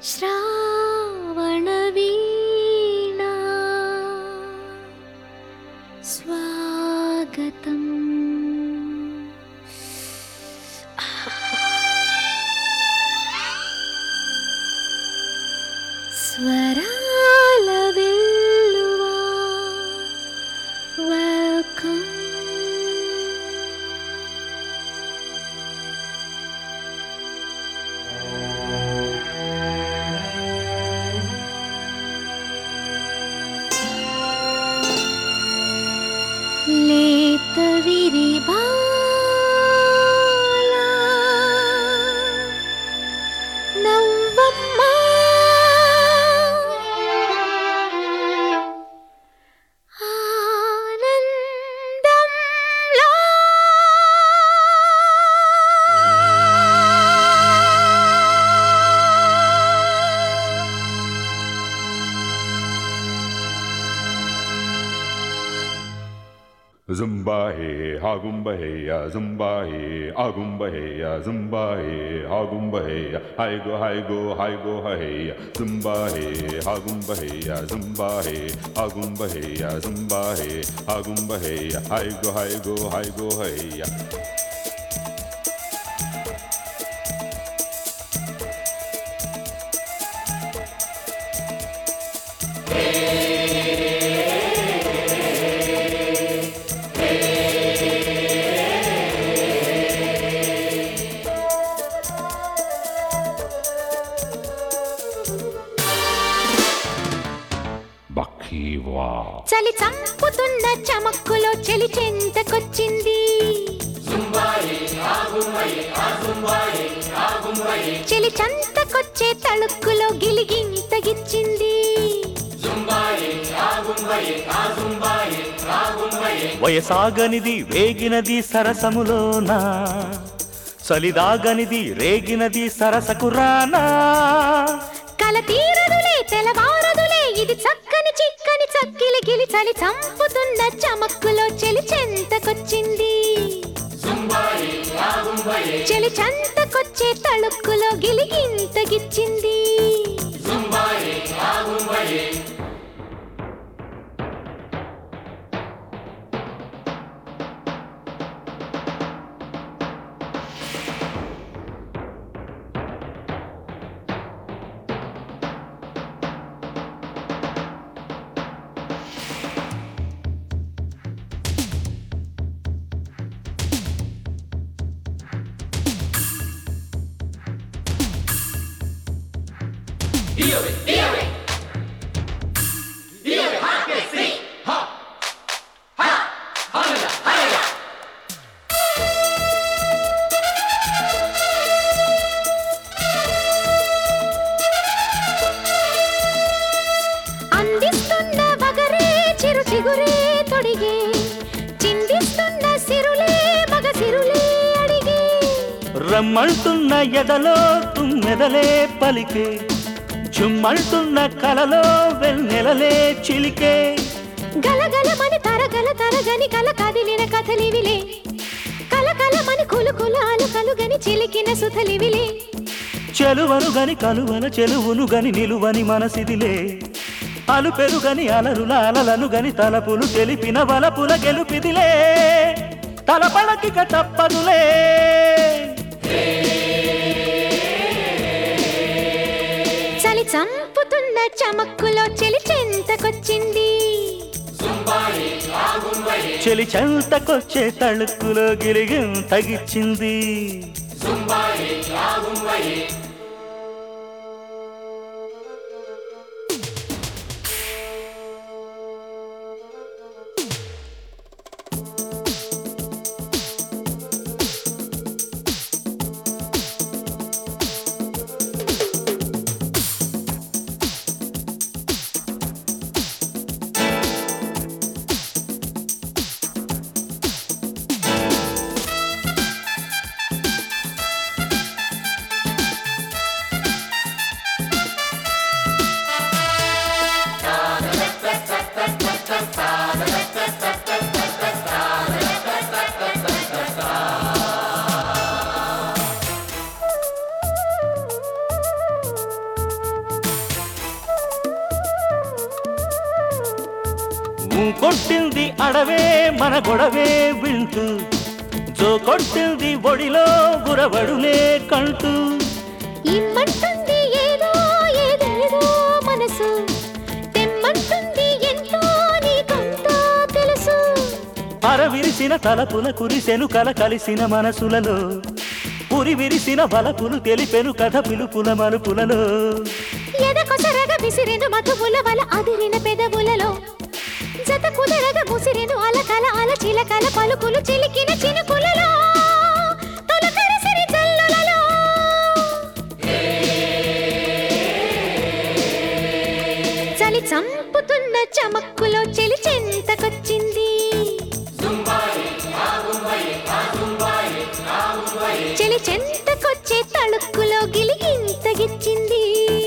श्रावणवीणा स्वागतम् स्वराल वेल्लुवा वेल्कम लेत विरिबाला नव्वम्मा ఆనందంలో Zumba hey, hagumba hey, ya zumba hey, agumba hey, ya zumba hey, hagumba hey, hi go hey, zumba hey, hagumba hey, ya zumba hey, agumba hey, ya zumba hey, hagumba hey, hi go hey, ya. చలి చంపుతున్న చమక్కులో చెలి చెంతకొచ్చింది చెలి చంతకొచ్చే తళుక్కులో గిలిగింతగిచ్చింది వయసాగనిది వేగినది సరసములోనా చలిదాగనిది రేగినది సరసకురానా కల తీరదులే తెలవారదులే ఇది చక్కని చిక్కని చక్కిలి గిలి చలి చంపుతున్న చమక్కులో చెలి చెంతకొచ్చింది చెలి చెంతకొచ్చే తళుక్కులో గిలిగింతగిచ్చింది అందిస్తున్న వగరే చిరు చిగురే తొడిగే చిందిస్తున్న సిరులే మగ సిరులే అడిగే రమ్మంటున్న ఎదలో తుమ్మెదలే పలికే చుమ్మంటున్న కలలో వెన్నెలలే చిలికే గలగలమని తరగని కల కదిలిన కథలివిలే కలకలమని కులుకులాలు కలుగని చిలికిన సుధలివిలే చెలువను గని కలువల చెలువును గని నిలువని మనసిదిలే అలు పెరుగని అలరుల అలలను గని తలపులు తెలిపిన వలపుల గెలుపిదిలే తలపడకిక తప్పదులే చలి చంపుతున్న చమక్కులో చెలి చెంతకొచ్చింది చెలి చెంతకొచ్చే తళుక్కులో గిలిగిం తగిచ్చింది కొట్టింది అడవే మన గొడవే వింటూ, జో కొట్టింది ఒడిలో గురబడులే కంటూ. ఇమ్మంటుంది ఏదో ఏదేదో మనసు, తెమ్మంటుంది ఎంతో నీకంతా తెలుసు. అరవిరిసిన తలపుల కురిసెను కల కలిసిన మనసులలో, పురి విరిసిన బలపులు తెలిపెను కథ పిలుపుల మలుపులలో. ఎదకొసరగ విసిరెను మధువుల వల అదిరిన పెదవులలో, జత కుదరగ ముసిరెను అలకల అలచిలకల పలుకులు చిలికిన చినుకులలో, తొలకరిసిరి జల్లులలో. చలి చంపుతున్న చమక్కులో చెలి చెంతకొచ్చింది. చెలి చెంతకొచ్చే తళుక్కులో గిలిగింతగిచ్చింది.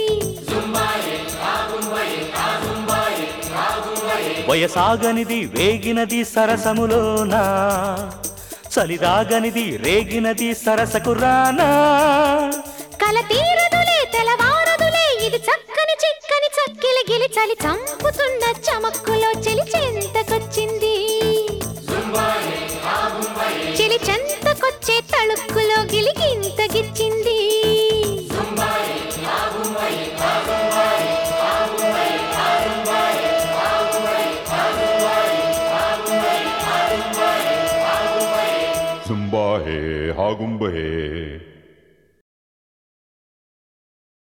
వయసాగనిది వేగినది సరసములోనా, చలిరాగనిది రేగినది సరసకు రానా. కల తీరదులే తెలవారదులే ఇది చక్కని చిక్కని చక్కిలి గిలి. చలి చంపుతున్న చమక్కులో చెలి చెంతకొచ్చింది. చెలి చెంతకొచ్చే తళుక్కులో గిలిగింతగిచ్చింది. Zumba hey, hagumba hey,